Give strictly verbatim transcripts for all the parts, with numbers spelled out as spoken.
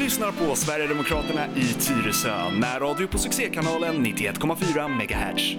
lyssnar på Sverigedemokraterna i Tyresö, närradio på succékanalen nittioett komma fyra megahertz.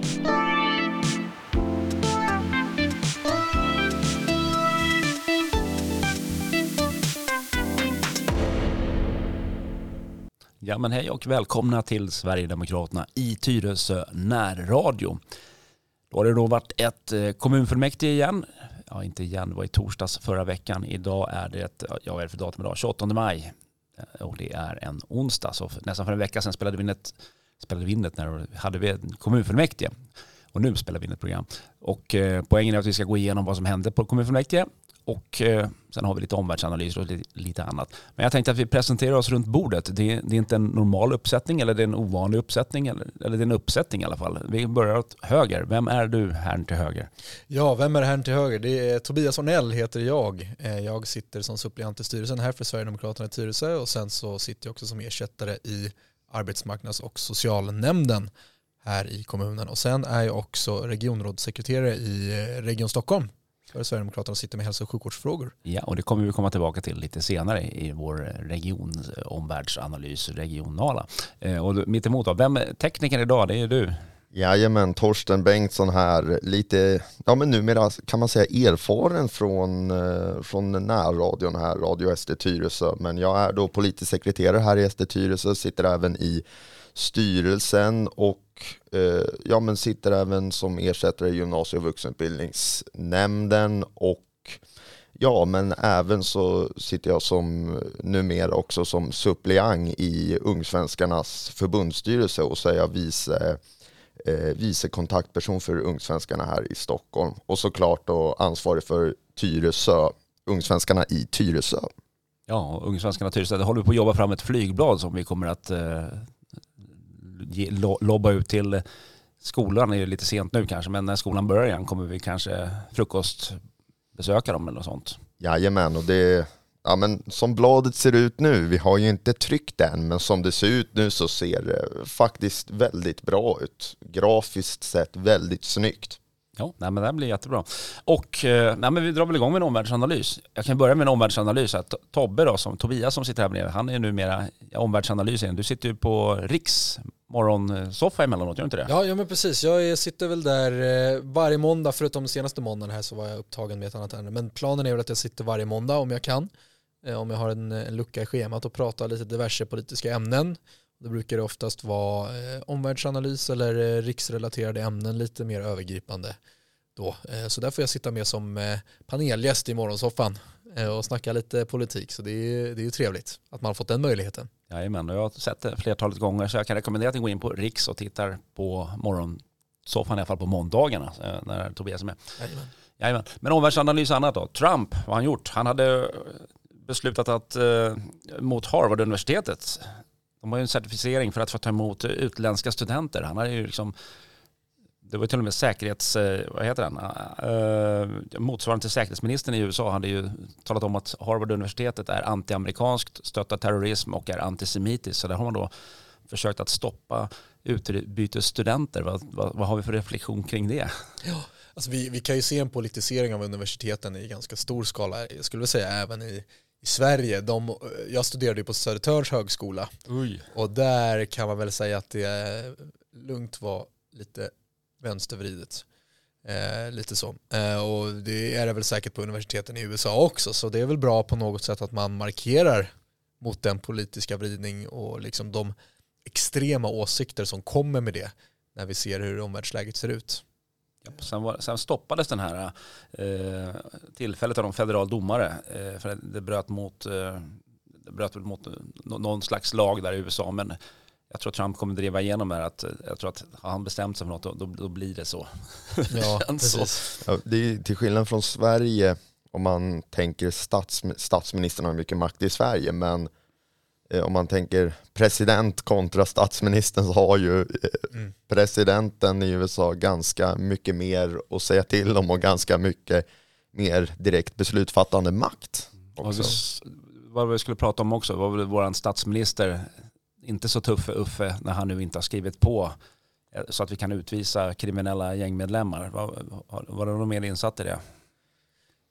Ja men hej och välkomna till Sverigedemokraterna i Tyresö närradio. Då har det då varit ett kommunfullmäktige igen. Ja inte igen, det var i torsdags förra veckan. Idag är det, ett, ja vad är det för datum idag? tjugoåttonde maj. Och det är en onsdag. Så nästan för en vecka sedan spelade vi in ett, spelade vi in ett när vi hade vi kommunfullmäktige. Och nu spelar vi in ett program. Och eh, poängen är att vi ska gå igenom vad som hände på kommunfullmäktige. Och eh, sen har vi lite omvärldsanalyser och lite, lite annat. Men jag tänkte att vi presenterar oss runt bordet. Det, det är inte en normal uppsättning eller det är en ovanlig uppsättning. Eller, eller det är en uppsättning i alla fall. Vi börjar åt höger. Vem är du här till höger? Ja, vem är här till höger? Det är Tobias Ornell heter jag. Jag sitter som suppleant i styrelsen här för Sverigedemokraterna i Tyresö. Och sen så sitter jag också som ersättare i arbetsmarknads- och socialnämnden här i kommunen. Och sen är jag också regionrådssekreterare i Region Stockholm. För Sverigedemokraterna sitter med hälso- och sjukvårdsfrågor. Ja, och det kommer vi komma tillbaka till lite senare i vår region omvärldsanalys regionala. Och mitt emot då, vem är tekniker idag? Det är du. Jajamän, Torsten Bengtsson här. Lite, ja men numera kan man säga erfaren från, från närradion här, Radio S D Tyresö. Men jag är då politisk sekreterare här i S D Tyresö, sitter även i styrelsen och eh, ja, men sitter även som ersättare i gymnasie- och vuxenutbildningsnämnden och ja, men även så sitter jag som numera också som suppleant i Ungsvenskarnas förbundsstyrelse och så är jag vice, eh, vice kontaktperson för Ungsvenskarna här i Stockholm och såklart då ansvarig för Tyresö, Ungsvenskarna i Tyresö. Ja, Ungsvenskarna i Tyresö, det håller vi på att jobba fram ett flygblad som vi kommer att eh, ge, lo, lobba ut till skolan. Det är ju lite sent nu kanske, men när skolan börjar igen kommer vi kanske frukostbesöka dem eller något sånt. Jajamän, och det ja, men som bladet ser ut nu, vi har ju inte tryckt den, men som det ser ut nu så ser det faktiskt väldigt bra ut. Grafiskt sett väldigt snyggt. Ja, nej, men det här blir jättebra. Och nej, men vi drar väl igång med en omvärldsanalys. Jag kan börja med en omvärldsanalys. Att Tobbe då, som Tobias som sitter här bredvid, han är numera omvärldsanalysen. Du sitter ju på Riks morgonsoffa emellanåt, gör inte det? Ja, ja men precis. Jag sitter väl där varje måndag, förutom senaste måndagen här så var jag upptagen med ett annat ärende. Men planen är väl att jag sitter varje måndag om jag kan. Om jag har en, en lucka i schemat och pratar lite diverse politiska ämnen. Det brukar det oftast vara eh, omvärldsanalys eller eh, riksrelaterade ämnen, lite mer övergripande då. Eh, så där får jag sitta med som eh, paneljäst i morgonsoffan eh, och snacka lite politik. Så det är, det är ju trevligt att man har fått den möjligheten. Jajamän, och jag har sett det flertalet gånger så jag kan rekommendera att ni går in på Riks och tittar på morgonsoffan i alla fall på måndagarna eh, när Tobias är med. Jajamän. Jajamän. Men omvärldsanalys annat då. Trump, vad har han gjort? Han hade beslutat att eh, mot Harvard-universitetet. De har ju en certifiering för att få ta emot utländska studenter. Han har ju liksom, det var till och med säkerhets, vad heter den? Uh, motsvarande till säkerhetsministern i U S A hade ju talat om att Harvard-universitetet är anti-amerikanskt, stöttar terrorism och är antisemitiskt. Så där har man då försökt att stoppa utbytesstudenter. Vad, vad, vad har vi för reflektion kring det? Ja, alltså vi, vi kan ju se en politisering av universiteten i ganska stor skala. Jag skulle vilja säga även i I Sverige, de, jag studerade ju på Södertörns högskola. Oj. Och där kan man väl säga att det är lugnt var lite vänstervridet. Eh, lite så. Eh, och det är det väl säkert på universiteten i U S A också. Så det är väl bra på något sätt att man markerar mot den politiska vridning och liksom de extrema åsikter som kommer med det när vi ser hur omvärldsläget ser ut. Sen, var, sen stoppades den här eh, tillfället av de federal domare eh, för det bröt mot, eh, det bröt mot någon slags lag där i U S A, men jag tror att Trump kommer driva igenom det här, att jag tror att har han bestämt sig för något då, då, då blir det så. Ja, precis. Ja, det är till skillnad från Sverige om man tänker stats, statsministern har mycket makt i Sverige, men om man tänker president kontra statsministern så har ju mm. presidenten i U S A ganska mycket mer att säga till om och ganska mycket mer direkt beslutsfattande makt. Också. Vad vi skulle prata om också var väl vår statsminister inte så tuff för Uffe när han nu inte har skrivit på så att vi kan utvisa kriminella gängmedlemmar. Var, var det någon mer insatt i det?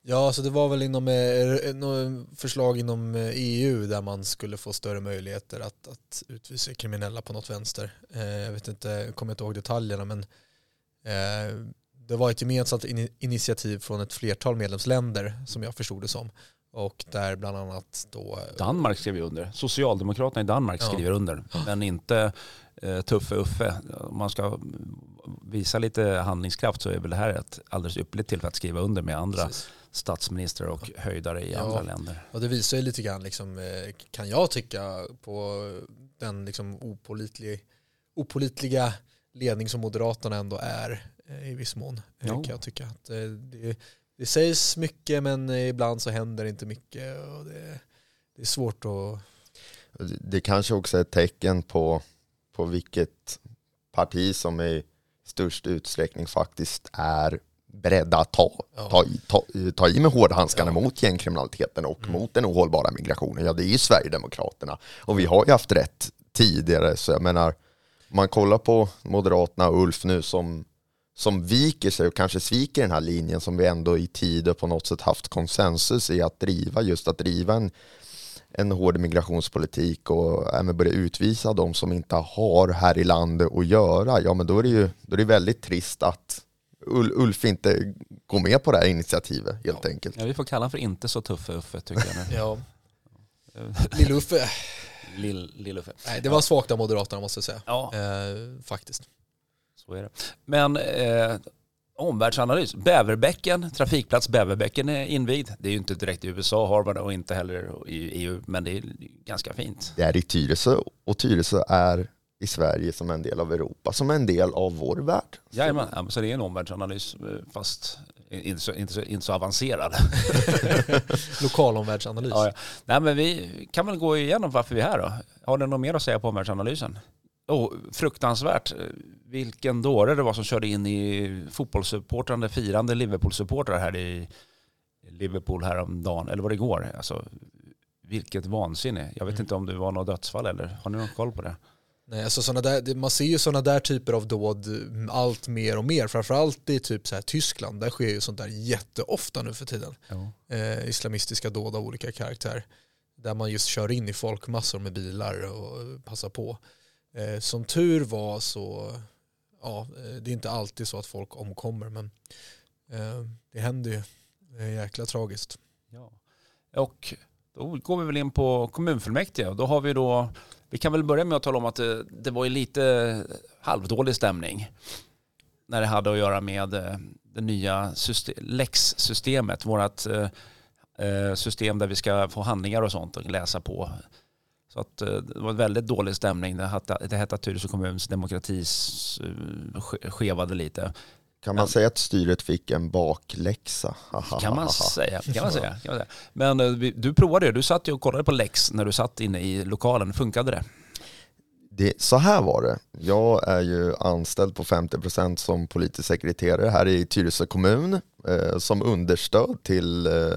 Ja, så det var väl inom eh, förslag inom E U där man skulle få större möjligheter att, att utvisa kriminella på något vänster. Eh, jag vet inte, jag kommer inte ihåg detaljerna, men eh, det var ett gemensamt in- initiativ från ett flertal medlemsländer som jag förstod det som. Och där bland annat då... Danmark skrev ju under. Socialdemokraterna i Danmark ja. skriver under. Men inte eh, Tuffe Uffe. Om man ska visa lite handlingskraft så är väl det här ett alldeles ypperligt tillfälle att skriva under med andra Precis. statsministrar och höjdare i ja. andra länder. Och det visar ju lite grann, liksom, kan jag tycka, på den liksom opålitliga, opålitliga ledning som Moderaterna ändå är i viss mån. Ja. Kan jag tycka att det, det sägs mycket, men ibland så händer inte mycket. Och det, det är svårt att... Det kanske också är ett tecken på, på vilket parti som i störst utsträckning faktiskt är beredda att ta, ja. ta, i, ta, ta i med hårdhandskarna ja. mot gängkriminaliteten och mm. mot den ohållbara migrationen. Ja, det är ju Sverigedemokraterna. Och vi har ju haft rätt tidigare. Så jag menar, om man kollar på Moderaterna och Ulf nu som, som viker sig och kanske sviker den här linjen som vi ändå i tider på något sätt haft konsensus i att driva, just att driva en en hård migrationspolitik och även börja utvisa de som inte har här i landet att göra, ja men då är det ju då är det väldigt trist att Ulf inte går med på det här initiativet helt ja. enkelt. Ja, vi får kalla för inte så tuffa Uffe tycker jag nu. ja. Lill-Uffe. Lill, Lill-Uffe. Nej, det var svagt av Moderaterna måste jag säga. Ja. Eh, faktiskt. Så är det. Men eh, omvärldsanalys. Bäverbäcken, trafikplats Bäverbäcken är invigd. Det är ju inte direkt i U S A, Harvard och inte heller i E U, men det är ganska fint. Det är i Tyresö och Tyresö är i Sverige som en del av Europa, som en del av vår värld. Jajamän, ja, så det är en omvärldsanalys fast inte så, inte så, inte så avancerad. Lokal omvärldsanalys. Ja, ja. Nej, men vi kan väl gå igenom varför vi är här då. Har du något mer att säga på omvärldsanalysen? Oh, fruktansvärt. Vilken dåre det var som körde in i fotbollssupportrande, firande Liverpool-supportrar här i Liverpool häromdagen. Eller var det igår? Alltså, vilket vansinne. Jag vet mm. inte om det var något dödsfall eller har ni någon koll på det? Nej, alltså såna där, man ser ju sådana där typer av dåd allt mer och mer. Framförallt i typ så här Tyskland. Där sker ju sånt där jätteofta nu för tiden. Ja. Eh, islamistiska dåd av olika karaktär. Där man just kör in i folkmassor med bilar och passar på. Eh, som tur var så, ja, det är inte alltid så att folk omkommer, men eh, det händer ju. Det är jäkla tragiskt. Ja. Och då går vi väl in på kommunfullmäktige och då har vi då, vi kan väl börja med att tala om att det, det var ju lite halvdålig stämning när det hade att göra med det nya system, Lex-systemet, vårat eh, system där vi ska få handlingar och sånt och läsa på. Så att det var en väldigt dålig stämning. Det hette, det hette att Tyresö kommuns demokratis skevade lite. Kan man Men, säga att styret fick en bakläxa? Kan man säga. Kan man säga, kan man säga. Men du provade det. Du satt ju och kollade på Lex när du satt inne i lokalen. Funkade det? det? Så här var det. Jag är ju anställd på femtio procent som politisk sekreterare här i Tyresö kommun eh, som understöd till eh,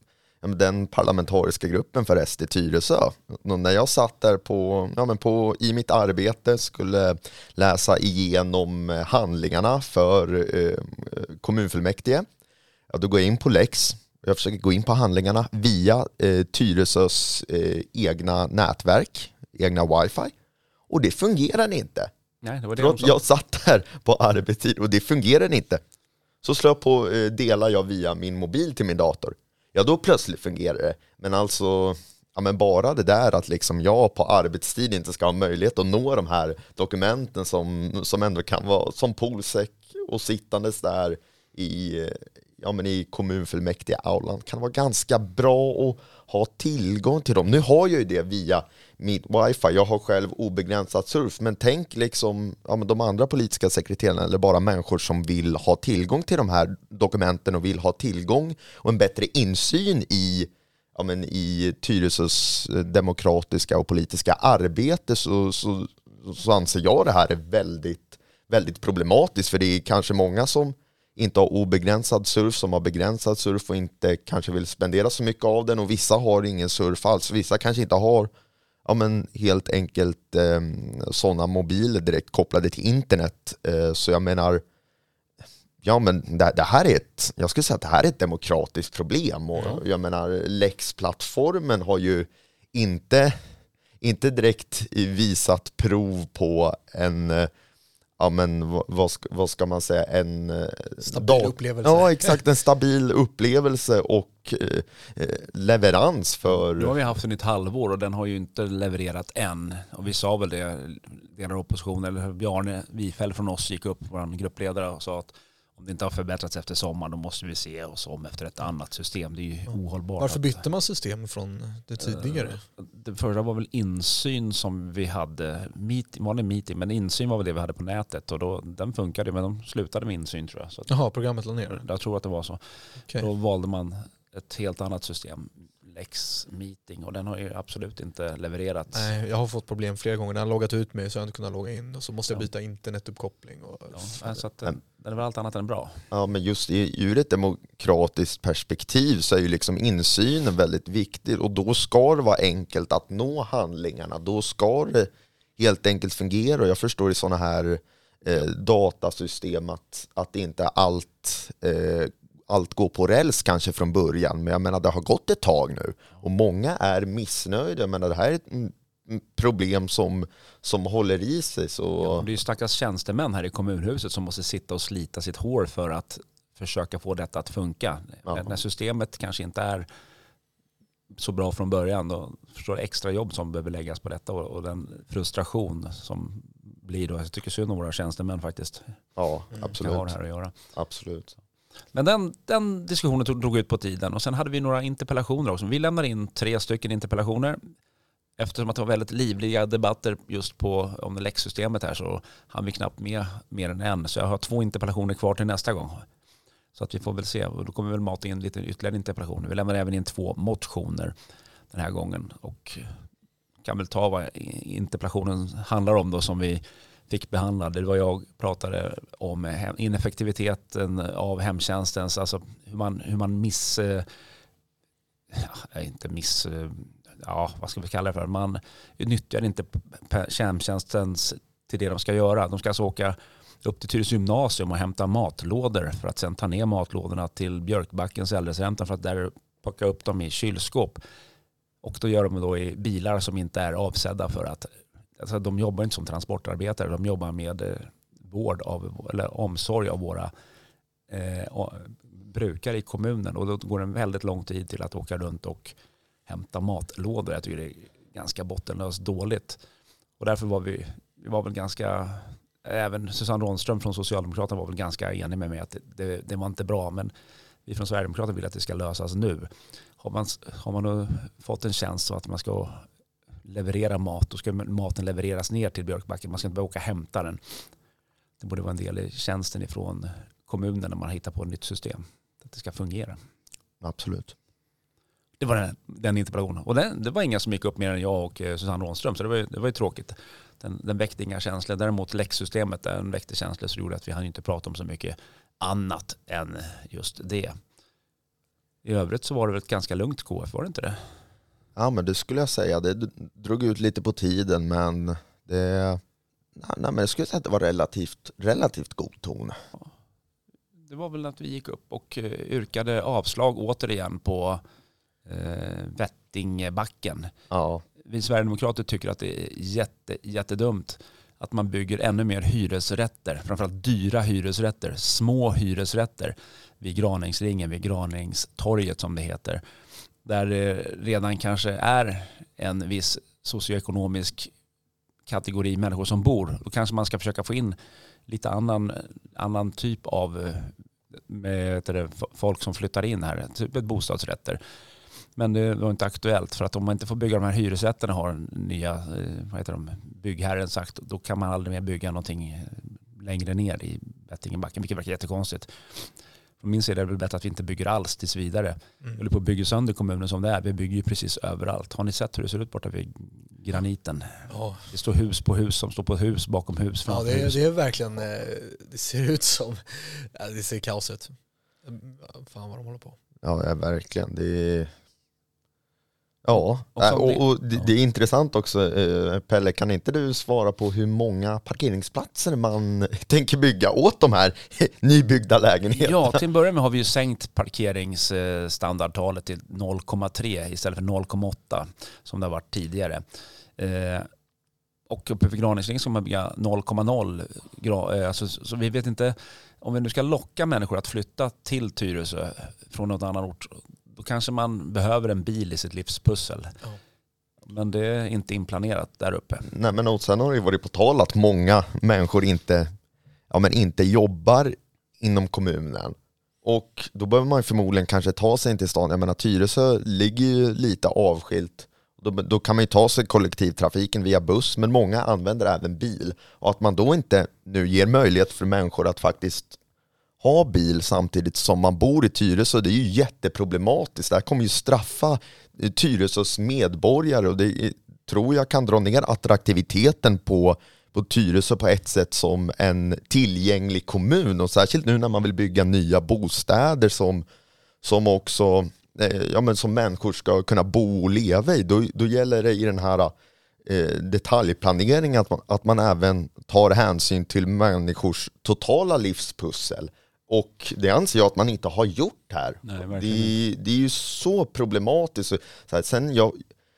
den parlamentariska gruppen för S D Tyresö. Och när jag satt där på, ja, men på, i mitt arbete skulle läsa igenom handlingarna för eh, kommunfullmäktige, ja, då går jag in på Lex. Jag försöker gå in på handlingarna via eh, Tyresös eh, egna nätverk, egna wifi. Och det fungerar inte. Nej, det var det Trots jag satt där på arbetstid och det fungerar inte. Så slår jag på, eh, delar jag via min mobil till min dator. Ja, då plötsligt fungerar det. Men alltså, ja, men bara det där att liksom jag på arbetstid inte ska ha möjlighet att nå de här dokumenten som, som ändå kan vara som polsek och sittandes där i, ja, men i kommunfullmäktige aulan kan vara ganska bra att ha tillgång till dem. Nu har jag ju det via mitt wifi. Jag har själv obegränsat surf, men tänk liksom, ja, men de andra politiska sekreterarna eller bara människor som vill ha tillgång till de här dokumenten och vill ha tillgång och en bättre insyn i, ja, men i Tyresös demokratiska och politiska arbete, så, så, så anser jag det här är väldigt, väldigt problematiskt, för det är kanske många som inte har obegränsad surf, som har begränsad surf och inte kanske vill spendera så mycket av den, och vissa har ingen surf alls. Vissa kanske inte har, ja, men helt enkelt eh, sådana mobiler direkt kopplade till internet. Eh, så jag menar, Ja, men det, det här är ett, jag skulle säga att det här är ett demokratiskt problem. Och Ja. jag menar, Lex-plattformen har ju inte, inte direkt visat prov på en, ja men vad ska, vad ska man säga, en Stabil dag, upplevelse. Ja, exakt, en stabil upplevelse och eh, leverans för... Nu har vi haft den i ett halvår och den har ju inte levererat än. Och vi sa väl det, delar av oppositionen, eller Bjarne Wifeld från oss gick upp, vår gruppledare, och sa att om det inte har förbättrats efter sommaren, då måste vi se oss om efter ett annat system. Det är ju ohållbart. Varför bytte man system från det tidigare? Det första var väl insyn som vi hade, meeting, vanlig meeting, men insyn var väl det vi hade på nätet, och då, den funkade, men de slutade med insyn tror jag. Så att, Jaha, programmet la ner. jag tror att det var så. Okay. Då valde man ett helt annat system, Lex Meeting, och den har ju absolut inte levererat. Nej, jag har fått problem flera gånger. När jag har loggat ut mig så har jag inte kunnat logga in, och så måste jag Ja. byta internetuppkoppling. Och... Ja, så att, den är väl allt annat än bra. Ja, men just i, ur ett demokratiskt perspektiv så är ju liksom insynen väldigt viktig, och då ska det vara enkelt att nå handlingarna. Då ska det helt enkelt fungera, och jag förstår i sådana här eh, datasystem att, att inte allt, eh, allt går på räls kanske från början, men jag menar det har gått ett tag nu och många är missnöjda. Jag menar det här är ett problem som, som håller i sig. Så... Ja, det är ju stackars tjänstemän här i kommunhuset som måste sitta och slita sitt hår för att försöka få detta att funka. Ja. När systemet kanske inte är så bra från början, då förstår extra jobb som behöver läggas på detta, och, och den frustration som blir då. Jag tycker synd om våra tjänstemän faktiskt. Ja, Kan absolut. ha det här att göra. Absolut. Men den, den diskussionen tog, drog ut på tiden, och sen hade vi några interpellationer också. Vi lämnade in tre stycken interpellationer. Eftersom att det var väldigt livliga debatter just på om det läxsystemet här, så hann vi knappt med mer än en. Så jag har två interpellationer kvar till nästa gång. Så att vi får väl se. Och då kommer vi väl mata in lite ytterligare interpellationer. Vi lämnar även in två motioner den här gången. Och kan väl ta vad interpellationen handlar om då, som vi fick behandla. Det var jag pratade om ineffektiviteten av hemtjänstens, alltså hur man, hur man miss... Ja, inte miss... Ja, vad ska vi kalla det för? Man nyttjar inte hemtjänstens till det de ska göra. De ska alltså åka upp till Tyresö gymnasium och hämta matlådor för att sedan ta ner matlådorna till Björkbackens äldrecentrum för att där packa upp dem i kylskåp. Och då gör de då i bilar som inte är avsedda för att... Alltså de jobbar inte som transportarbetare, de jobbar med vård av, eller omsorg av våra eh, brukare i kommunen. Och då går det en väldigt lång tid till att åka runt och hämta matlådor. Jag tycker det är ganska bottenlöst dåligt. Och därför var vi, vi var väl ganska, även Susanne Rånström från Socialdemokraterna var väl ganska enig med mig att det, det, det var inte bra, men vi från Sverigedemokraterna vill att det ska lösas nu. Har man, har man nu fått en tjänst så att man ska leverera mat, då ska maten levereras ner till Björkbacken. Man ska inte bara åka och hämta den. Det borde vara en del i tjänsten ifrån kommunen när man hittar på ett nytt system. Att det ska fungera. Absolut. Det var den, den interpellationen. Och den, det var inga som gick upp mer än jag och Susanne Rånström. Så det var, det var ju tråkigt. Den, den väckte inga känslor. Däremot läxsystemet, den väckte känslor, så gjorde att vi hann inte prata om så mycket annat än just det. I övrigt så var det väl ett ganska lugnt K F, var det inte det? Ja, men det skulle jag säga. Det drog ut lite på tiden, men det, nej, men jag skulle säga att det var relativt, relativt god ton. Det var väl att vi gick upp och yrkade avslag återigen på eh, Vättingbacken. Ja. Vi Sverigedemokrater tycker att det är jätte, jättedumt att man bygger ännu mer hyresrätter, framförallt dyra hyresrätter, små hyresrätter vid Graningsringen, vid Graningstorget som det heter. Där det redan kanske är en viss socioekonomisk kategori människor som bor. Då kanske man ska försöka få in lite annan, annan typ av med, det, folk som flyttar in här, typ ett bostadsrätter. Men det var inte aktuellt, för att om man inte får bygga de här hyresrätterna, har nya vad heter de, byggherren sagt, då kan man aldrig mer bygga någonting längre ner i Vättingbacken, vilket verkar jättekonstigt. Från min sida är det väl bättre att vi inte bygger alls tills vidare. Mm. Vi håller på att bygga sönder kommunen som det är. Vi bygger ju precis överallt. Har ni sett hur det ser ut borta vid graniten? Ja. Det står hus på hus som står på hus bakom hus. Ja, det är, det är verkligen, det ser ut som, ja, det ser kaos ut. Fan vad de håller på. Ja, ja verkligen. Det är, Ja, Och äh, som och, det- och det, ja. det är intressant också. eh, Pelle, kan inte du svara på hur många parkeringsplatser man tänker bygga åt de här nybyggda lägenheterna? Ja, till en början med har vi ju sänkt parkeringsstandardtalet till noll komma tre istället för noll komma åtta som det har varit tidigare. Eh, och uppe för Graningsringen ska man bygga noll komma noll. gra- eh, Alltså, så vi vet inte, om vi nu ska locka människor att flytta till Tyresö från något annan ort, då kanske man behöver en bil i sitt livspussel. Ja. Men det är inte inplanerat där uppe. Nej, men och sen har det ju varit på tal att många människor inte, ja, men inte jobbar inom kommunen. Och då behöver man ju förmodligen kanske ta sig in till stan. Jag menar, Tyresö ligger ju lite avskilt. Då, då kan man ju ta sig kollektivtrafiken via buss, men många använder även bil. Och att man då inte nu ger möjlighet för människor att faktiskt ha bil samtidigt som man bor i Tyresö, det är ju jätteproblematiskt. Det här kommer ju straffa Tyresös medborgare och det är, tror jag kan dra ner attraktiviteten på, på Tyresö på ett sätt som en tillgänglig kommun. Och särskilt nu när man vill bygga nya bostäder som, som också eh, ja, men som människor ska kunna bo och leva i. Då, då gäller det i den här eh, detaljplaneringen att man, att man även tar hänsyn till människors totala livspussel. Och det anser jag att man inte har gjort här. Nej, det, verkligen det är ju så problematiskt. Så här, sen jag,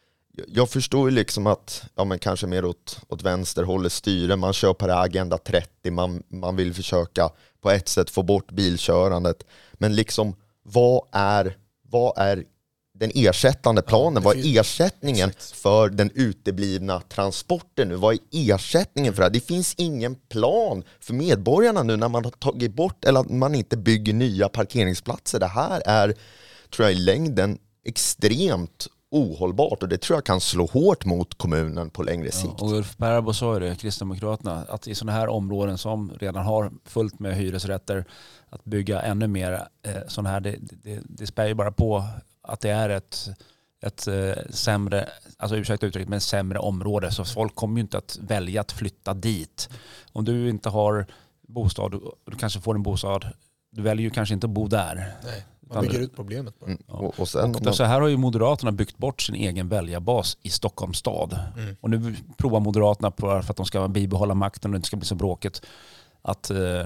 jag förstår ju liksom att ja, men kanske mer åt, åt vänsterhållet styre. Man kör på det här Agenda trettio. Man, man vill försöka på ett sätt få bort bilkörandet. Men liksom, vad är, vad är den ersättande planen? Ja, vad finns, är ersättningen exakt. för den uteblivna transporten nu? Vad är ersättningen för det här? Det finns ingen plan för medborgarna nu när man har tagit bort eller att man inte bygger nya parkeringsplatser. Det här är, tror jag, i längden extremt ohållbart och det tror jag kan slå hårt mot kommunen på längre sikt. Ja, och Ulf Berbo sa ju det, Kristdemokraterna, att i sådana här områden som redan har fullt med hyresrätter, att bygga ännu mer eh, sådana här, det, det, det spär ju bara på att det är ett, ett eh, sämre, alltså ursäkta uttrycket, men sämre område. Så folk kommer ju inte att välja att flytta dit. Om du inte har bostad, du kanske får en bostad, du väljer ju kanske inte att bo där. Nej, man bygger ut problemet bara. Mm. Och, och sen, Och då, så här har ju Moderaterna byggt bort sin egen väljarbas i Stockholms stad. Mm. Och nu provar Moderaterna på, för att de ska bibehålla makten och det inte ska bli så bråkigt, att eh,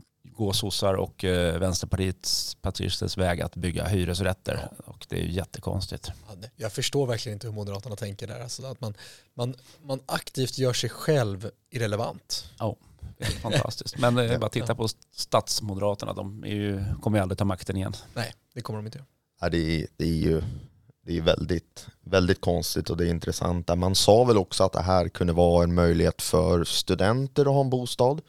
gå sossar och eh, Vänsterpartiets partisters väg att bygga hyresrätter. Ja. Och det är ju jättekonstigt. Ja, det- jag förstår verkligen inte hur Moderaterna tänker där. Alltså att man, man, man aktivt gör sig själv irrelevant. Ja, det är fantastiskt. Men eh, bara titta på statsmoderaterna, de är ju, kommer ju aldrig ta makten igen. Nej, det kommer de inte göra. ja, det, är, det är ju det är väldigt, väldigt konstigt och det är intressant. Man sa väl också att det här kunde vara en möjlighet för studenter att ha en bostad.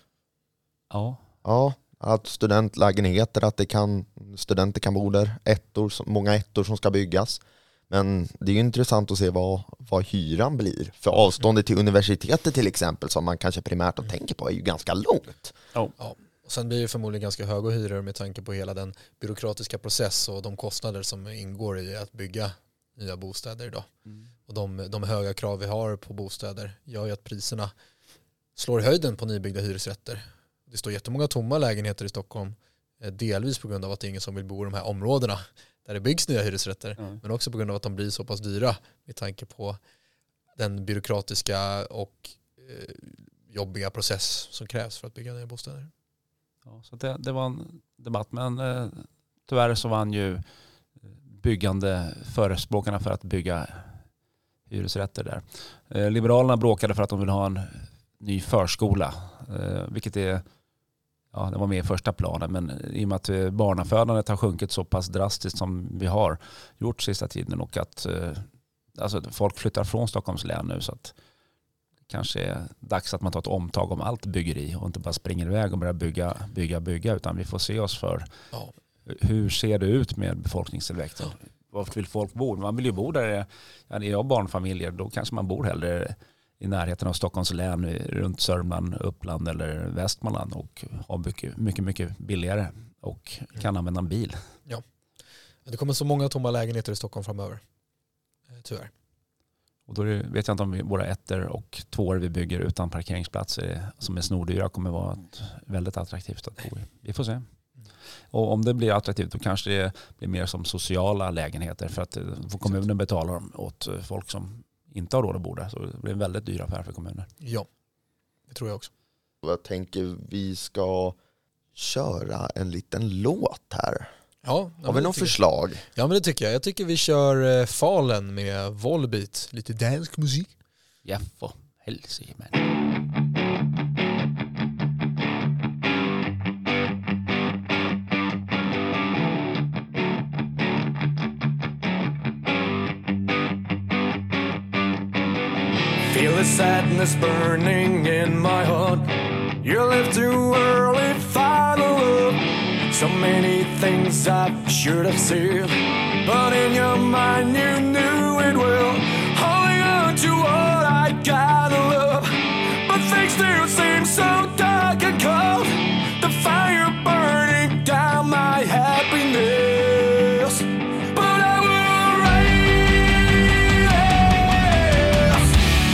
Ja, Ja, att studentlägenheter, att det kan, studenter kan bo där, ettor, många ettor som ska byggas. Men det är ju intressant att se vad, vad hyran blir. För avståndet till universitetet till exempel, som man kanske primärt då tänker på, är ju ganska långt. Ja. Och sen blir det förmodligen ganska höga hyror med tanke på hela den byråkratiska process och de kostnader som ingår i att bygga nya bostäder idag. Mm. Och de, de höga krav vi har på bostäder gör ju att priserna slår i höjden på nybyggda hyresrätter. Det står jättemånga tomma lägenheter i Stockholm, eh, delvis på grund av att det är ingen som vill bo i de här områdena där det byggs nya hyresrätter, Mm. men också på grund av att de blir så pass dyra med tanke på den byråkratiska och eh, jobbiga process som krävs för att bygga nya bostäder. Ja, så det, det var en debatt, men eh, tyvärr så vann ju byggande förespråkarna för att bygga hyresrätter där. Eh, Liberalerna bråkade för att de vill ha en ny förskola, eh, vilket är, ja, det var med i första planen, men i och med att eh, barnafödandet har sjunkit så pass drastiskt som vi har gjort sista tiden och att eh, alltså, folk flyttar från Stockholms län nu, så att kanske är dags att man tar ett omtag om allt byggeri och inte bara springer iväg och börjar bygga, bygga, bygga, utan vi får se oss för Ja. hur ser det ut med befolkningstillväxten. Ja. Vart vill folk bo? Man vill ju bo där det är ja, barnfamiljer, då kanske man bor hellre i närheten av Stockholms län, runt Sörmland, Uppland eller Västmanland och har mycket, mycket, mycket billigare och kan använda en bil. Ja. Det kommer så många tomma lägenheter i Stockholm framöver. Eh, Tyvärr. Och då är det, vet jag inte om vi, våra ettor och tvåor vi bygger utan parkeringsplatser som är snordyra kommer vara ett väldigt attraktivt att bo i. Vi får se. Och om det blir attraktivt då kanske det blir mer som sociala lägenheter för att får kommunen betala åt folk som inte har råd att bo där. Så det blir en väldigt dyr affär för kommunen. Ja, det tror jag också. Jag tänker vi ska köra en liten låt här. Ja, har vi någon förslag? Ja, men det tycker jag. Jag tycker vi kör Fallen med Volbeat. Lite dansk musik. Ja, för helsike, man. Feel the sadness burning in my heart. You left too early, final love. So many things I should have said, but in your mind you knew it well. Holding on to what I gotta love, but things still seem so dark and cold. The fire burning down my happiness, but I will rise.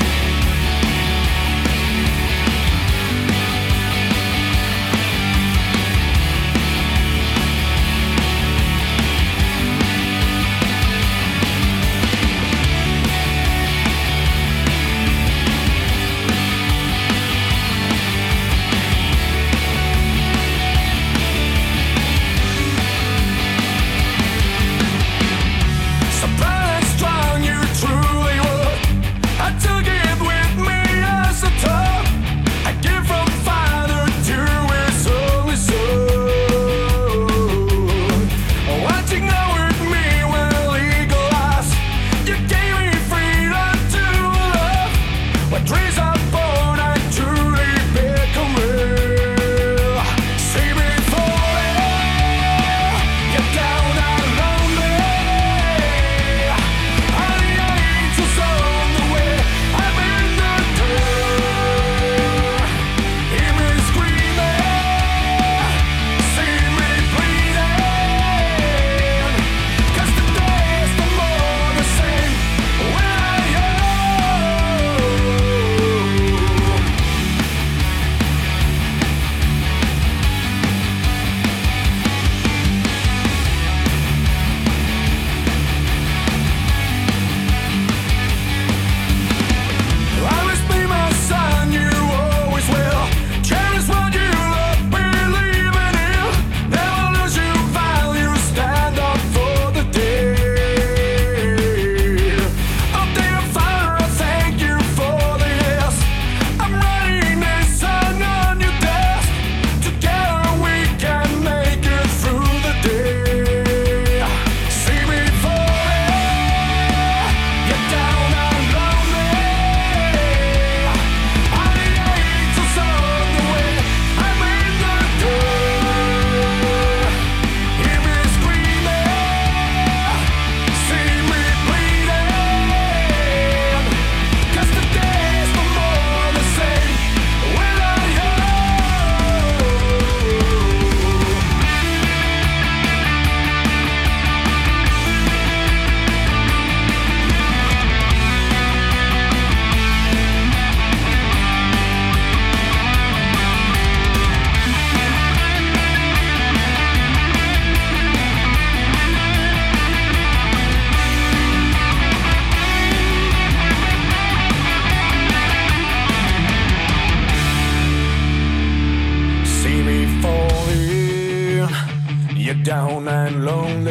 Down and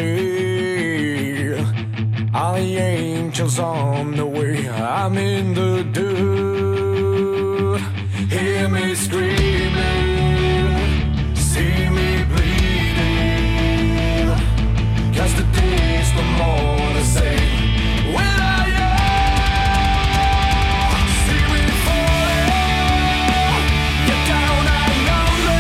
lonely, all the angels on the way. I'm in the dirt. Hear me screaming, see me bleeding. 'Cause the days no more the same. When I am, see me falling, get down and lonely.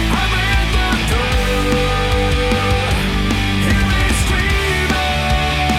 Screaming,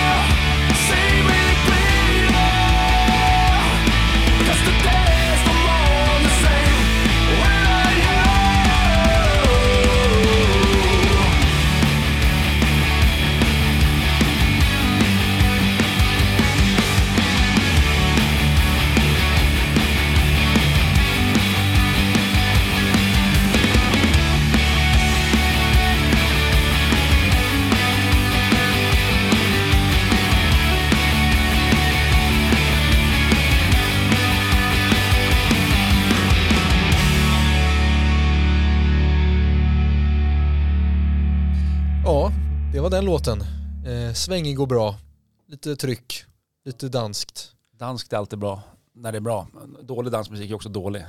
Ja, det var den låten. Eh, svängig går bra. Lite tryck. Lite danskt. Danskt är alltid bra när det är bra. Dålig dansmusik är också dålig.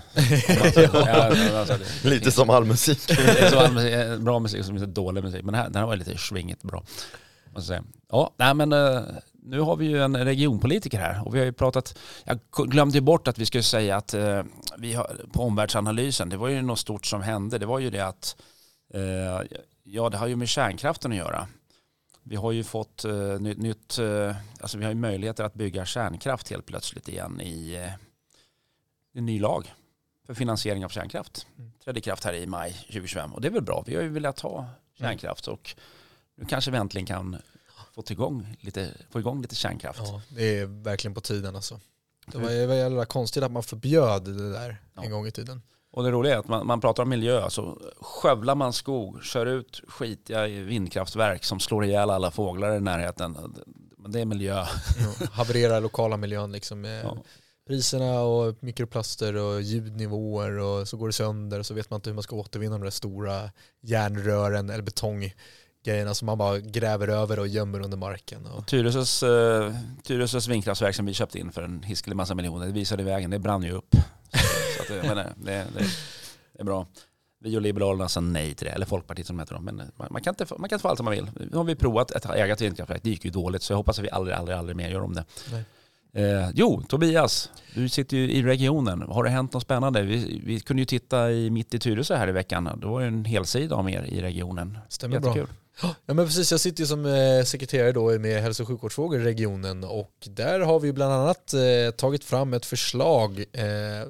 ja, alltså, det, Lite som all musik. Det är så all musik, bra musik som är dålig musik. Men den här, den här var lite svingigt bra. Måste säga. Ja, nej, men uh, nu har vi ju en regionpolitiker här. Och vi har ju pratat... Jag glömde bort att vi skulle säga att uh, vi har, på omvärldsanalysen, det var ju något stort som hände. Det var ju det att... Uh, ja, det har ju med kärnkraften att göra. Vi har ju fått uh, nytt, nytt uh, alltså vi har ju möjligheter att bygga kärnkraft helt plötsligt igen i uh, en ny lag för finansiering av kärnkraft. Mm. Trädde i kraft här i maj tjugohundratjugofem och det är väl bra. Vi har ju velat ha kärnkraft och nu kanske vi äntligen kan få, igång lite, få igång lite kärnkraft. Ja, det är verkligen på tiden alltså. Det var ju väldigt konstigt att man förbjöd det där ja. en gång i tiden. Och det roliga är att man, man pratar om miljö, alltså skövlar man skog, kör ut skitiga vindkraftverk som slår ihjäl alla fåglar i närheten. Men det är miljö. Ja, havererar lokala miljön liksom med ja. priserna och mikroplaster och ljudnivåer och så går det sönder och så vet man inte hur man ska återvinna de där stora järnrören eller betonggrejerna som man bara gräver över och gömmer under marken. Och... Tyresös, uh, Tyresös vindkraftverk som vi köpte in för en hiskelig massa miljoner, det visade vägen, det brann ju upp. Så att, men det, det, det är bra. Vi och Liberalerna sa nej till det, eller Folkpartiet som heter dem. Men man, man, kan inte, man kan inte få allt som man vill. Nu har vi provat ett eget vindkraftverk, det gick ju dåligt så jag hoppas att vi aldrig, aldrig, aldrig mer gör om det. Eh, jo, Tobias, du sitter ju i regionen. Har det hänt något spännande? Vi, vi kunde ju titta i mitt i Tyresö här i veckan. Då var det en hel sida om er i regionen. Stämmer Jättekul. Bra. Ja, men precis, jag sitter ju som eh, sekreterare då med hälso- och sjukvårdsfrågor i regionen och där har vi bland annat eh, tagit fram ett förslag eh,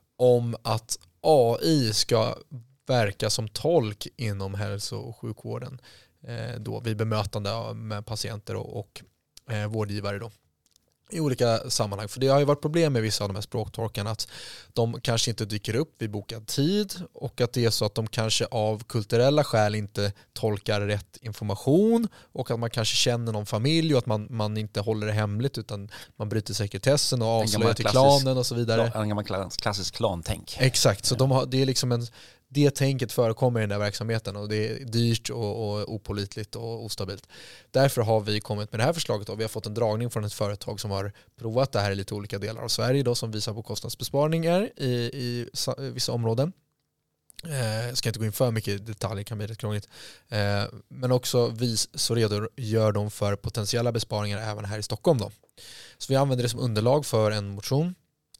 om att A I ska verka som tolk inom hälso- och sjukvården eh, då vid bemötande med patienter och, och eh, vårdgivare då. I olika sammanhang. För det har ju varit problem med vissa av de här språktolkarna att de kanske inte dyker upp vid bokad tid och att det är så att de kanske av kulturella skäl inte tolkar rätt information och att man kanske känner någon familj och att man, man inte håller det hemligt utan man bryter sekretessen och avslöjar till klanen och så vidare. En gammal klassisk klantänk. Exakt, så de har, det är liksom en det tänket förekommer i den där verksamheten och det är dyrt och, och opålitligt och ostabilt. Därför har vi kommit med det här förslaget och vi har fått en dragning från ett företag som har provat det här i lite olika delar av Sverige då, som visar på kostnadsbesparingar i, i, i vissa områden. Jag eh, ska inte gå in för mycket i detaljer, kan bli rätt krångligt. Eh, men också vis, så redogör de för potentiella besparingar även här i Stockholm då. Så vi använder det som underlag för en motion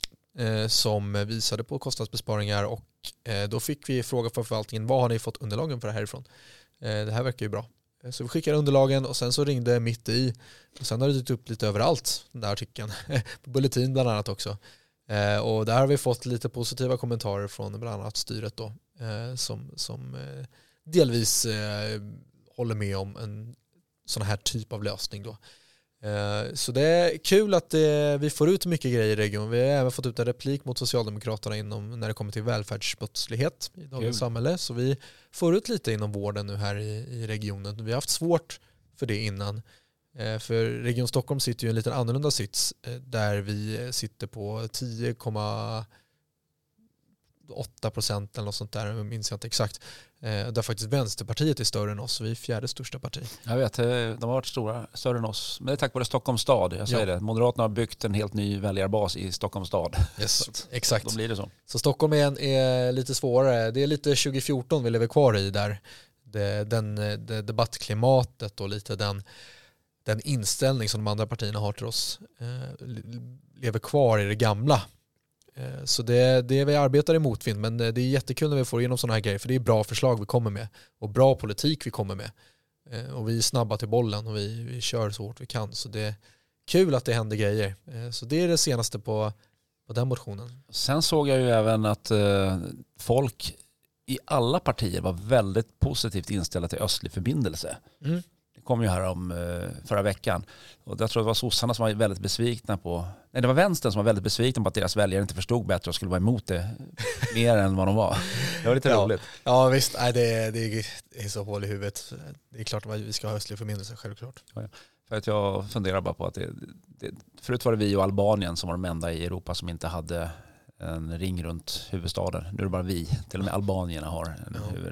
eh, som visade på kostnadsbesparingar och då fick vi fråga för förvaltningen, vad har ni fått underlagen för det härifrån? Det här verkar ju bra. Så vi skickade underlagen och sen så ringde mitt i och sen har det dykt upp lite överallt den där artikeln. På Bulletin bland annat också. Och där har vi fått lite positiva kommentarer från bland annat styret då som, som delvis håller med om en sån här typ av lösning då. Så det är kul att det, vi får ut mycket grejer i regionen. Vi har även fått ut en replik mot Socialdemokraterna inom, när det kommer till välfärdsbrottslighet i dagens kul. samhälle. Så vi får ut lite inom vården nu här i, i regionen. Vi har haft svårt för det innan. För Region Stockholm sitter ju en liten annorlunda sits där vi sitter på tio komma åtta procent eller något sånt där, jag minns jag inte exakt. Där faktiskt Vänsterpartiet är större än oss, vi är fjärde största parti. Jag vet, de har varit stora, större än oss. Men det är tack vare Stockholms stad, jag säger ja. det. Moderaterna har byggt en helt ny väljarbas i Stockholms stad. Yes, exakt. Då blir det så. Så Stockholm är, en, är lite svårare. Det är lite tjugo fjorton vi lever kvar i där. Det, den, det debattklimatet och lite den, den inställning som de andra partierna har till oss eh, lever kvar i det gamla. Så det, det vi arbetar i motvind, men det är jättekul när vi får igenom sådana här grejer, för det är bra förslag vi kommer med och bra politik vi kommer med. Och vi är snabba till bollen och vi, vi kör så hårt vi kan. Så det är kul att det händer grejer. Så det är det senaste på, på den motionen. Sen såg jag ju även att eh, folk i alla partier var väldigt positivt inställda till östlig förbindelse. Mm. Det kom ju här om eh, förra veckan. Och jag tror det var sossarna som var väldigt besvikna på... Nej, det var vänstern som var väldigt besvikna på att deras väljare inte förstod bättre och skulle vara emot det mer än vad de var. Det var lite ja. roligt. Ja, visst. Nej, det, det är så hål i huvudet. Det är klart att vi ska ha östlig förbindelse, självklart. Ja, ja. För att jag funderar bara på att det, det... Förut var det vi och Albanien som var de enda i Europa som inte hade en ring runt huvudstaden. Nu är det bara vi. Till och med albanierna har en ja. huvud...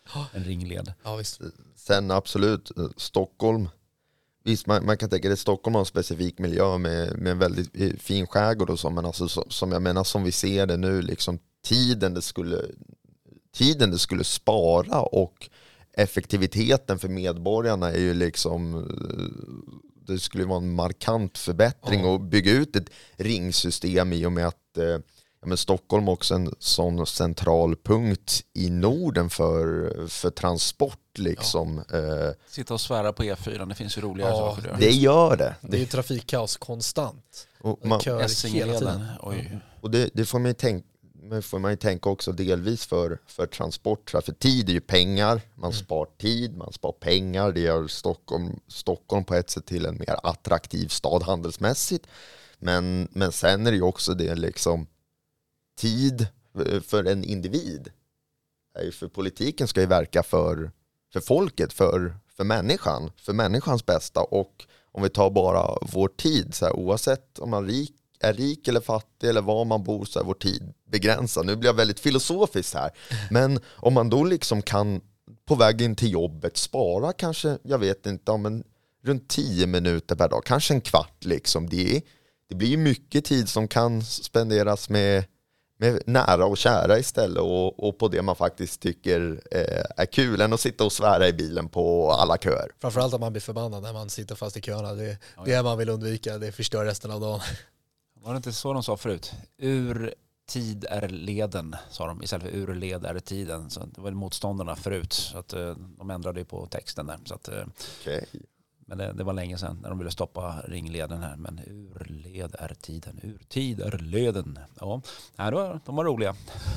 en ringled. Ja, visst. Sen absolut, Stockholm. Visst, man, man kan tänka att Stockholm har en specifik miljö med, med en väldigt fin skärgård och så, men alltså, så, som jag menar, som vi ser det nu, liksom tiden det skulle, tiden det skulle spara och effektiviteten för medborgarna är ju liksom, det skulle vara en markant förbättring ja. att bygga ut ett ringsystem i och med att eh, ja, men Stockholm också en sån central punkt i Norden för, för transport liksom. Ja. Eh, Sitta och svära på E fyra, det finns ju roligare Ja, saker. Där. det gör det. Det är ju trafikkaos konstant. Och, man, Kör hela Essingeleden. tiden. Oj. och det, det får man ju tänka Men får man ju tänka också delvis för, för transport. För tid är ju pengar, man Mm. spar tid, man spar pengar. Det gör Stockholm, Stockholm på ett sätt till en mer attraktiv stad handelsmässigt. Men, men sen är det ju också det liksom tid för en individ. För politiken ska ju verka för, för folket, för, för människan, för människans bästa. Och om vi tar bara vår tid, så här, oavsett om man är rik, är rik eller fattig eller var man bor, så är vår tid begränsad. Nu blir jag väldigt filosofisk här. Men om man då liksom kan på vägen till jobbet spara kanske, jag vet inte, om en, runt tio minuter per dag, kanske en kvart liksom. Det, det blir mycket tid som kan spenderas med, med nära och kära istället och, och på det man faktiskt tycker eh, är kul än att sitta och svära i bilen på alla köer. Framförallt att man blir förbannad när man sitter fast i köerna. Det är det man vill undvika, det förstör resten av dagen. Var det inte så de sa förut? Ur tid är leden, sa de. Istället för ur led är tiden. Så det var motståndarna förut. Så att, de ändrade ju på texten där. Så att, Okay. men det, det var länge sedan när de ville stoppa ringleden här. Men ur led är tiden. Ur tid är leden. Ja, nej, då, de var roliga.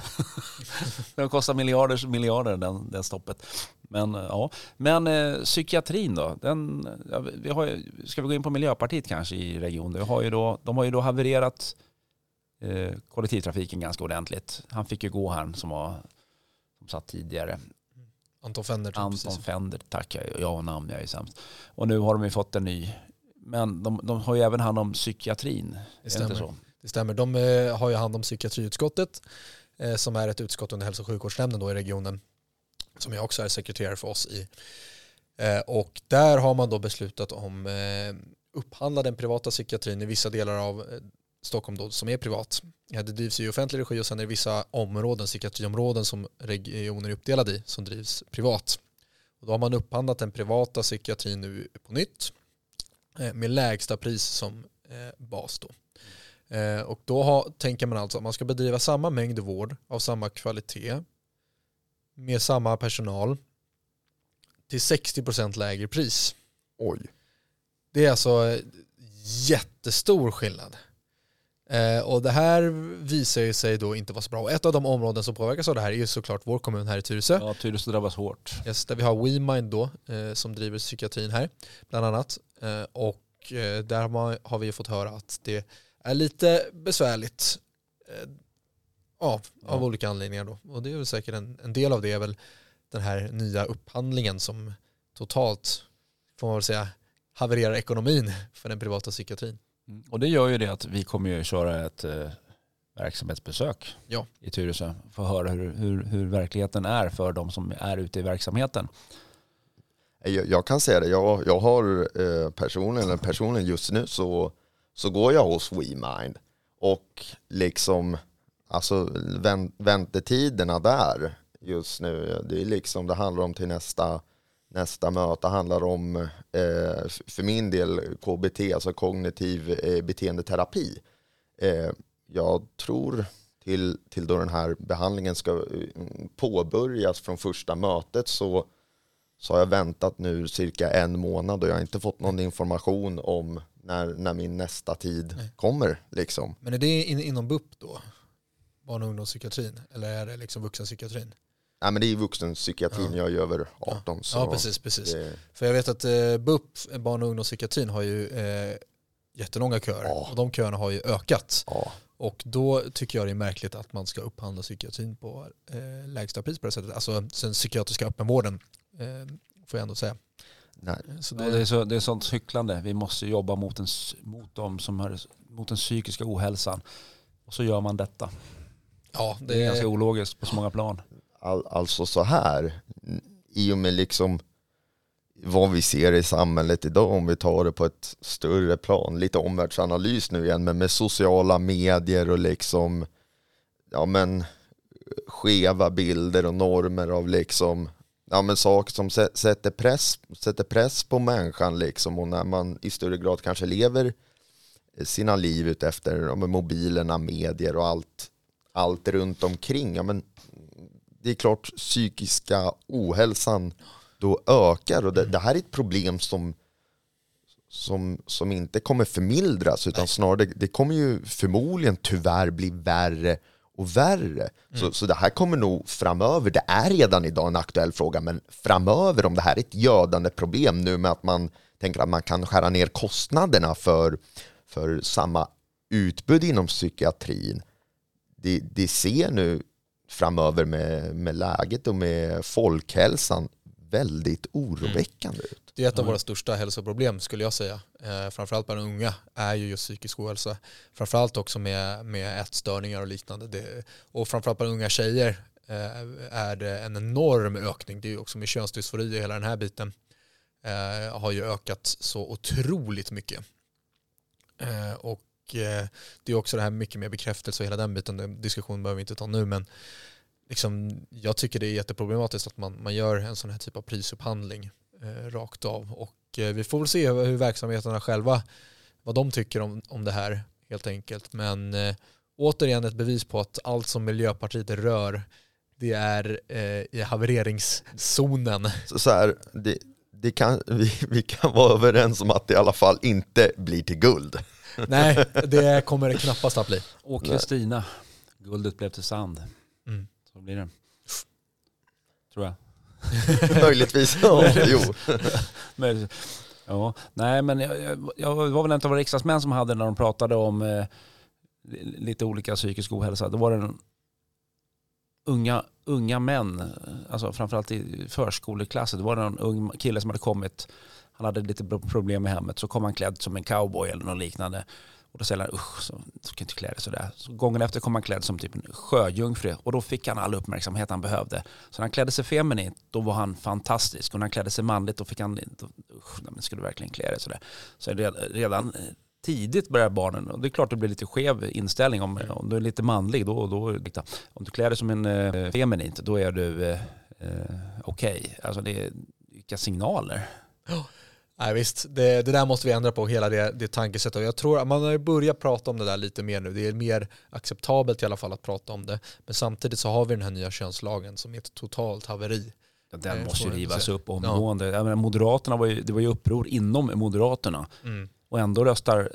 Det kostar miljarders miljarder den, den stoppet. Men ja, men eh, psykiatrin då, den, ja, vi har ju, ska vi gå in på Miljöpartiet kanske i regionen? Vi har ju då, de har ju då havererat eh, kollektivtrafiken ganska ordentligt. Han fick ju gå här som var som satt tidigare. Anton Fender. Anton Fender, tack. Jag, jag namn jag är sämst. Och nu har de ju fått en ny. Men de, de har ju även hand om psykiatrin. Det stämmer. Är det inte så? Det stämmer. De eh, har ju hand om psykiatriutskottet eh, som är ett utskott under hälso- och sjukvårdsnämnden då i regionen. Som jag också är sekreterare för oss i. Eh, och där har man då beslutat om eh, upphandla den privata psykiatrin i vissa delar av eh, Stockholm då, som är privat. Ja, det drivs i offentlig regi och sen är det vissa områden, psykiatriområden som regioner är uppdelade i som drivs privat. Och då har man upphandlat den privata psykiatrin nu på nytt eh, med lägsta pris som eh, bas då. Eh, och då har, tänker man alltså att man ska bedriva samma mängd vård av samma kvalitet med samma personal till sextio procent lägre pris. Oj. Det är alltså jättestor skillnad. Eh, och det här visar ju sig då inte vara så bra. Och ett av de områden som påverkas av det här är ju såklart vår kommun här i Tyresö. Ja, Tyresö drabbas hårt. Yes, där vi har WeMind då, eh, som driver psykiatrin här, bland annat. Eh, och eh, där har, man, har vi fått höra att det är lite besvärligt. Eh, ja, av Ja. olika anledningar då. Och det är väl säkert en, en del av det är väl den här nya upphandlingen som totalt, får man väl säga, havererar ekonomin för den privata psykiatrin. Mm. Och det gör ju det att vi kommer ju köra ett eh, verksamhetsbesök Ja. i Tyresö. För att höra hur, hur, hur verkligheten är för de som är ute i verksamheten. Jag, jag kan säga det, jag, jag har eh, personligen, eller personligen just nu så, så går jag hos WeMind och liksom alltså vänt, väntetiderna där just nu, det är liksom, det handlar om till nästa nästa möte handlar om eh, för min del K B T, alltså kognitiv eh, beteendeterapi. Eh, jag tror till, till då den här behandlingen ska påbörjas från första mötet så så har jag väntat nu cirka en månad och jag har inte fått någon information om när, när min nästa tid Nej. kommer. Liksom. Men är det in, inom B U P då? Barn- och ungdomspsykiatrin? Eller är det liksom vuxenpsykiatrin? Nej, men det är vuxenpsykiatrin, Ja. jag är ju över arton. Ja, så ja precis. precis. Det, För jag vet att eh, B U P, barn- och ungdomspsykiatrin, har ju eh, jättelånga köer. Ja. Och de köerna har ju ökat. ja. Och då tycker jag det är märkligt att man ska upphandla psykiatrin på eh, lägsta pris på det sättet. Alltså den psykiatriska öppenvården, eh, får jag ändå säga. Nej. Så Det, det, är så, det är sånt hycklande. Vi måste jobba mot, en, mot dem som har mot den psykiska ohälsan. Och så gör man detta. ja, Det är ganska ologiskt på så många plan. all, alltså så här, i och med liksom vad vi ser i samhället idag, om vi tar det på ett större plan, lite omvärldsanalys nu igen, men med sociala medier och liksom ja men skeva bilder och normer av liksom ja men saker som sätter press, sätter press på människan liksom, och när man i större grad kanske lever sina liv ut efter ja, med mobilerna, medier och allt, allt runt omkring, ja men det är klart psykiska ohälsan då ökar, och det, det här är ett problem som, som, som inte kommer förmildras, utan snarare det, det kommer ju förmodligen tyvärr bli värre och värre. Mm. Så, så det här kommer nog framöver, det är redan idag en aktuell fråga, men framöver, om det här är ett gödande problem nu med att man tänker att man kan skära ner kostnaderna för, för samma utbud inom psykiatrin, det, det ser nu framöver med, med läget och med folkhälsan väldigt oroväckande ut. Mm. Det är ett av våra största hälsoproblem skulle jag säga. Eh, framförallt bland unga är ju just psykisk ohälsa. Framförallt också med, med ätstörningar och liknande. Det, och framförallt bland unga tjejer eh, är det en enorm ökning. Det är ju också med könsdysfori och hela den här biten eh, har ju ökat så otroligt mycket. Eh, och eh, det är också det här mycket mer bekräftelse och hela den biten. Den diskussionen behöver vi inte ta nu, men liksom, jag tycker det är jätteproblematiskt att man, man gör en sån här typ av prisupphandling eh, rakt av. Och eh, vi får väl se hur verksamheterna själva, vad de tycker om, om det här helt enkelt. Men eh, återigen ett bevis på att allt som Miljöpartiet rör, det är eh, i havereringszonen. Så, så här, det, det kan, vi, vi kan vara överens om att det i alla fall inte blir till guld. Nej, det kommer det knappast att bli. Och Kristina, guldet blev till sand. Mm. Så blir det. Tror jag. Möjligtvis, ja. Jo. Men, ja. Nej, men jag, jag, jag var väl en av våra riksdagsmän som hade när de pratade om eh, lite olika psykisk ohälsa. Då var det en unga, unga män, alltså framförallt i förskoleklasser. Det var en ung kille som hade kommit, han hade lite problem med hemmet, så kom han klädd som en cowboy eller något liknande. Och då säger han, usch, så, så kan inte klä dig sådär. Så gången efter kom han klädd som typ en sjöjungfru. Och då fick han all uppmärksamhet han behövde. Så när han klädde sig feminint, då var han fantastisk. Och när han klädde sig manligt, då fick han, då, usch, men skulle du verkligen klä dig sådär. Så redan tidigt börjar barnen, och det är klart det blir lite skev inställning. Om, om du är lite manlig, då, då om du klär dig som en eh, feminint, då är du eh, okej. Okay. Alltså det är vilka signaler. Ja. Nej, visst, det, det där måste vi ändra på, hela det, det tankesättet. Och jag tror att man har börjat prata om det där lite mer nu. Det är mer acceptabelt i alla fall att prata om det. Men samtidigt så har vi den här nya könslagen som är ett totalt haveri. Den eh, måste ju rivas upp omgående. Ja. Menar, Moderaterna var ju, det var ju uppror inom Moderaterna. Mm. Och ändå röstar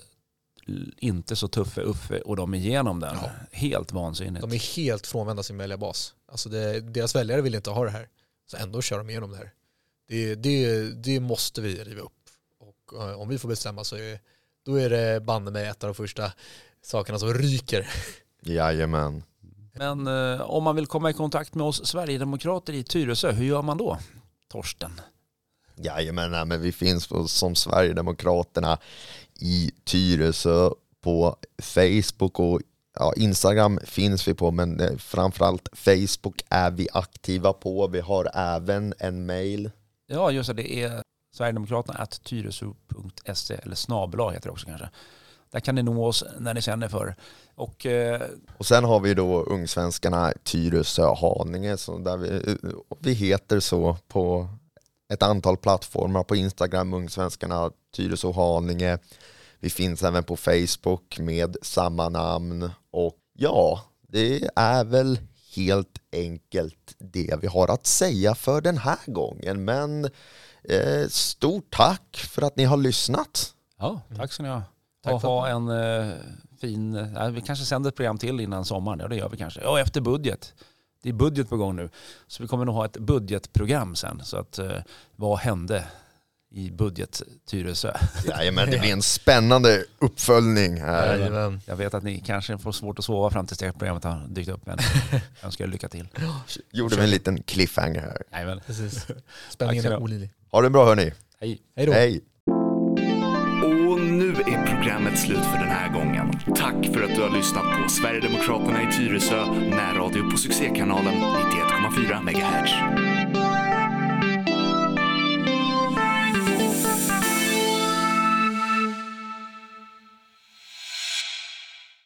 inte så tuffa Uffe och de är igenom den. Ja. Helt vansinnigt. De är helt frånvända sin väljarbas. Alltså det, deras väljare vill inte ha det här. Så ändå kör de igenom det här. Det, det, det måste vi riva upp. Och uh, om vi får bestämma så är, då är det banne med ett av de första sakerna som ryker. Jajamän. Men uh, om man vill komma i kontakt med oss Sverigedemokrater i Tyresö, hur gör man då, Torsten? Jajamän, nej, men vi finns på, som Sverigedemokraterna i Tyresö på Facebook, och ja, Instagram finns vi på, men eh, framförallt Facebook är vi aktiva på. Vi har även en mail. Ja, just det. Det är Sverigedemokraterna at tyresö punkt se eller snabel-a heter det också kanske. Där kan ni nå oss när ni känner för. Och, eh... och sen har vi då Ungsvenskarna Tyresö Haninge, så där vi, vi heter så på ett antal plattformar. På Instagram Ungsvenskarna Tyresö Haninge. Vi finns även på Facebook med samma namn. Och ja, det är väl helt enkelt det vi har att säga för den här gången. Men eh, stort tack för att ni har lyssnat. Ja, tack ska ni ha. Tack och ha en eh, fin... Eh, vi kanske sänder ett program till innan sommaren. Ja, det gör vi kanske. Ja, efter budget. Det är budget på gång nu. Så vi kommer nog ha ett budgetprogram sen. Så att eh, vad hände i budget Tyresö? Jajamän, det blir en spännande uppföljning här. Jajamän. Jag vet att ni kanske får svårt att sova fram tills det programmet har dykt upp. Men jag önskar er lycka till. Gjorde vi en liten cliffhanger här. Jajamän. Precis. Spänningen är olidlig. Ha det bra hörni. Hej. Hej då. Hej. Och nu är programmet programmet slut för den här gången. Tack för att du har lyssnat på Sverigedemokraterna i Tyresö, närradio på succékanalen nittioett komma fyra megahertz.